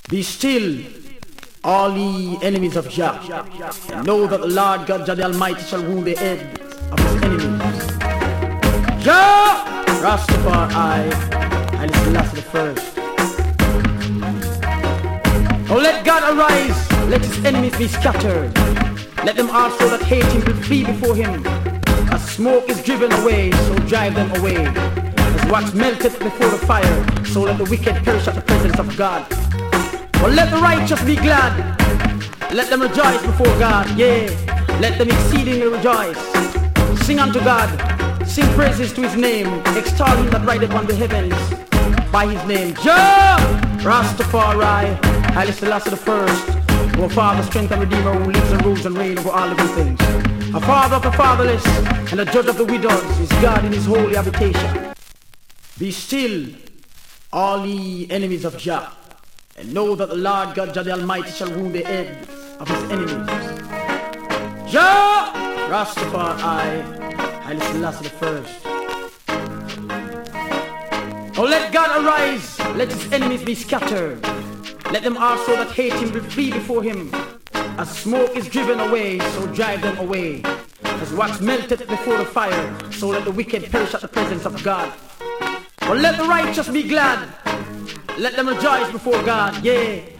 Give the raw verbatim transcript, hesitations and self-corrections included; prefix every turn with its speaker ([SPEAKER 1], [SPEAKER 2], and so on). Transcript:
[SPEAKER 1] Be still, all ye enemies of Jah, and know that the Lord God Jah the Almighty shall rule the head of his enemies. Jah, Rastafari, and it's the last of the first. Oh, let God arise, let his enemies be scattered. Let them also that hate him flee before him. As smoke is driven away, so drive them away. As wax melted before the fire, so let the wicked perish at the presence of God. Well, let the righteous be glad. Let them rejoice before God, yeah. Let them exceedingly rejoice. Sing unto God, sing praises to his name. Extol him that rideth on the heavens by his name. Jah, Rastafari, Haile Selassie the first. Our Father, strength and Redeemer, who lives and rules and reigns over all living things. A Father of the fatherless and a judge of the widows is God in his holy habitation. Be still, all ye enemies of Jah, and know that the Lord God Jah the Almighty shall rule the head of his enemies. Jah, Rastafari, Haile Selassie the first. Oh, let God arise, let his enemies be scattered. Let them also that hate him flee before him. As smoke is driven away, so drive them away. As wax melted before the fire, so let the wicked perish at the presence of God. But let the righteous be glad. Let them rejoice before God, yeah.